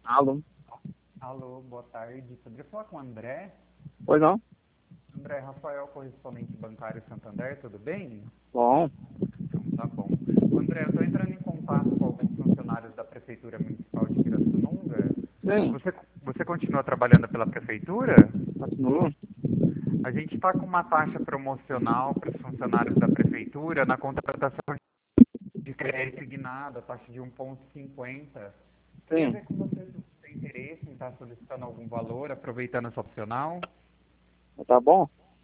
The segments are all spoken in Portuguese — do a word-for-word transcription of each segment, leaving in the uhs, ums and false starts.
Alô? Alô, boa tarde. Poderia falar com o André? Pois não? André Rafael, correspondente bancário Santander, tudo bem? Bom, Então tá bom. André, eu estou entrando em contato com alguns funcionários da Prefeitura Municipal de Pirassununga. sim, Você, você continua trabalhando pela Prefeitura? continua. A gente está com uma taxa promocional para os funcionários da Prefeitura na contratação de crédito signado, a taxa de um vírgula cinquenta. Queria Sim, ver com você se você tem interesse em estar solicitando algum valor, aproveitando essa opcional. tá bom?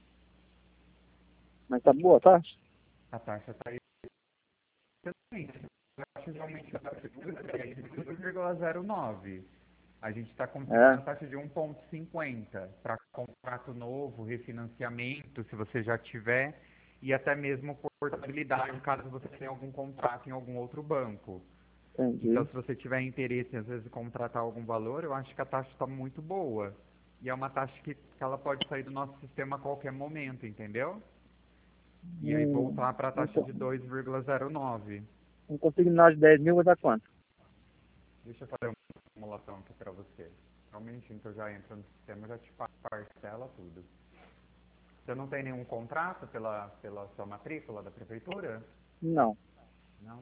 Mas tá boa, tá? A taxa está aí. A taxa realmente da prefeitura é de dois vírgula zero nove. A gente está considerando É, a taxa de um vírgula cinquenta para contrato novo, refinanciamento, se você já tiver, e até mesmo portabilidade, caso você tenha algum contrato em algum outro banco. Então, entendi. se você tiver interesse, às vezes, em contratar algum valor, eu acho que a taxa está muito boa. E é uma taxa que, que ela pode sair do nosso sistema a qualquer momento, entendeu? E aí Hum, voltar para a não, taxa co- de dois vírgula zero nove. não consigo nada de dez mil, vai dar quanto? Deixa eu fazer uma simulação aqui para você. Realmente, então já entra no sistema, já te pa- parcela tudo. Você não tem nenhum contrato pela, pela sua matrícula da prefeitura? Não. Não?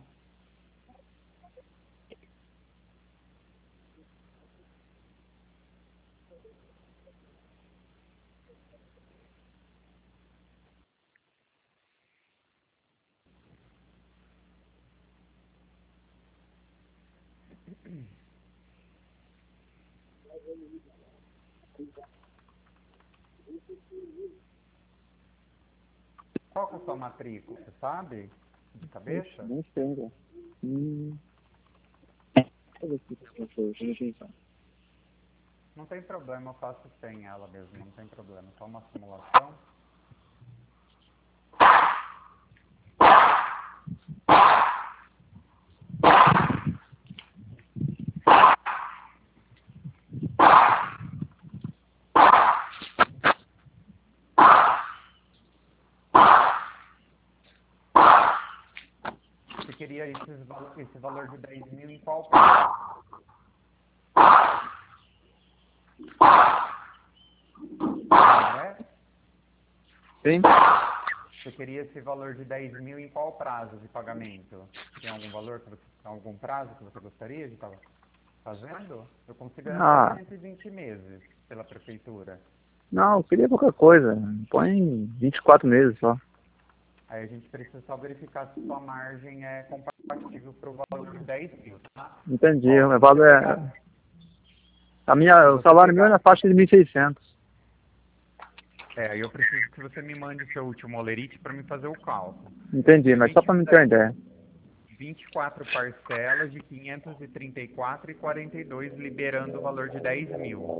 Qual que é a sua matrícula? Você sabe? De Ixi, cabeça? nem sei, velho. Hum, deixa eu ver aqui, deixa eu ver, deixa eu ver então. Não tem problema, eu faço sem ela mesmo, não tem problema. Só uma simulação. Você queria esse, val- esse valor de dez mil em qual prazo? André? Sim? Você queria esse valor de dez mil em qual prazo de pagamento? Tem algum valor, que você, algum prazo que você gostaria de estar fazendo? Eu consigo até Ah, cento e vinte meses pela prefeitura. não, eu queria pouca coisa. Põe vinte e quatro meses só. Aí a gente precisa só verificar se sua margem é compatível para o valor de dez mil, tá? Entendi. Ó, O se meu você valor pegar, é. A minha, se o você salário meu é na pegar, faixa de mil e seiscentos. é, aí eu preciso que você me mande seu último olerite para me fazer o cálculo. Entendi, Se a mas só gente pra me ter uma fizer ideia. vinte e quatro parcelas de quinhentos e trinta e quatro e quarenta e dois, liberando o valor de dez mil.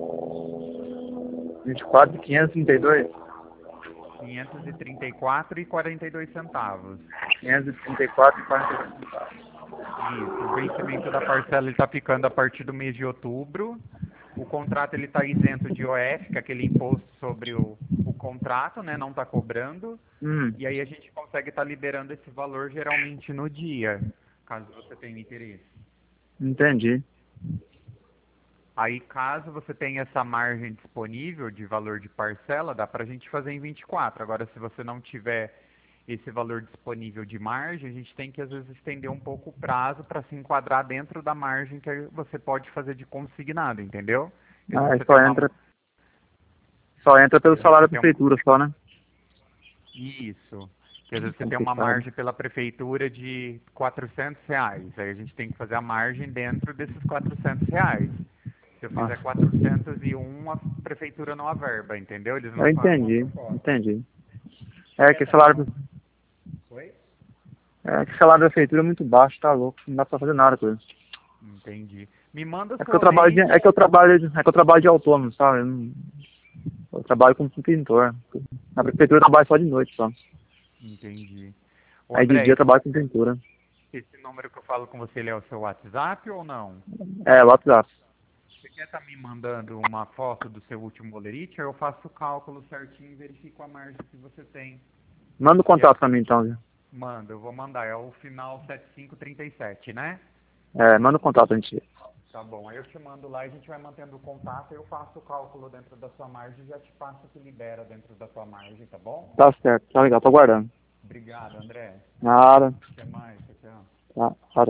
vinte e quatro, quinhentos e trinta e dois. quinhentos e trinta e quatro e quarenta e dois centavos. quinhentos e trinta e quatro, quarenta e dois centavos. Isso, o vencimento da parcela está ficando a partir do mês de outubro. O contrato ele está isento de O F, que é aquele imposto sobre o, o contrato, né? Não está cobrando. Hum, E aí a gente consegue estar liberando esse valor geralmente no dia, caso você tenha interesse. entendi. Aí, caso você tenha essa margem disponível de valor de parcela, dá para a gente fazer em vinte e quatro. Agora, se você não tiver esse valor disponível de margem, a gente tem que, às vezes, estender um pouco o prazo para se enquadrar dentro da margem que você pode fazer de consignado, entendeu? Porque se Ah, você tem só uma... entra, só entra pelo Porque se salário você da tem uma... prefeitura só, né? Isso. Porque, às vezes, você tem uma Complicado. margem pela prefeitura de quatrocentos reais. Aí a gente tem que fazer a margem dentro desses quatrocentos reais. Se eu fizer Nossa, quatrocentos e um, a prefeitura não averba, entendeu? Eles eu não pagam a entendi, proposta. entendi. Você É quer que o também salário, uma... do- Oi? é que o salário da prefeitura é muito baixo, tá louco. Não dá pra fazer nada com isso. Entendi. Me manda É que seu eu trabalho de, é lerite. que eu trabalho, de- é que eu trabalho de autônomo, sabe? Eu, não- eu trabalho como pintor. Na prefeitura eu trabalho só de noite só. Entendi. Ô Aí de André, dia eu esse, trabalho com pintura. esse número que eu falo com você, ele é o seu WhatsApp ou não? É, WhatsApp. Você quer estar me mandando uma foto do seu último lerite? Aí eu faço o cálculo certinho e verifico a margem que você tem. Manda o E é, contato pra mim então, viu? manda, eu vou mandar. É o final setenta e cinco trinta e sete, né? É, manda o contato pra gente. Tá bom, aí eu te mando lá e a gente vai mantendo o contato, eu faço o cálculo dentro da sua margem e já te passo o que libera dentro da sua margem, tá bom? Tá certo, tá legal, tô aguardando. Obrigado, André. Nada. Até mais, tchau, tchau. Tá, tchau.